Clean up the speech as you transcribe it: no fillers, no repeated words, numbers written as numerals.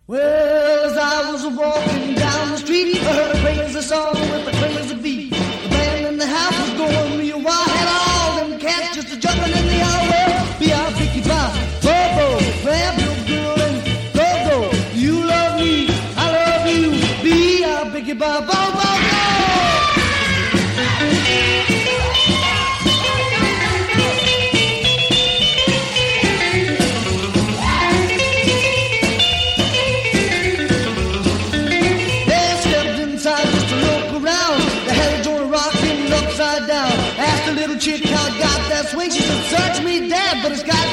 Well, as I was walking down the street, I heard a crazy song with a crazy beat. The band in the house was going real wild, had all them cats just jumping in the aisle. Well, B-I-P-K-Bop, Bobo, grab your girl and go-go. You love me, I love you, B-I-P-K-Bop, Bobo, go! Chick, how I got that swing. She said, search me, Dad, but it's got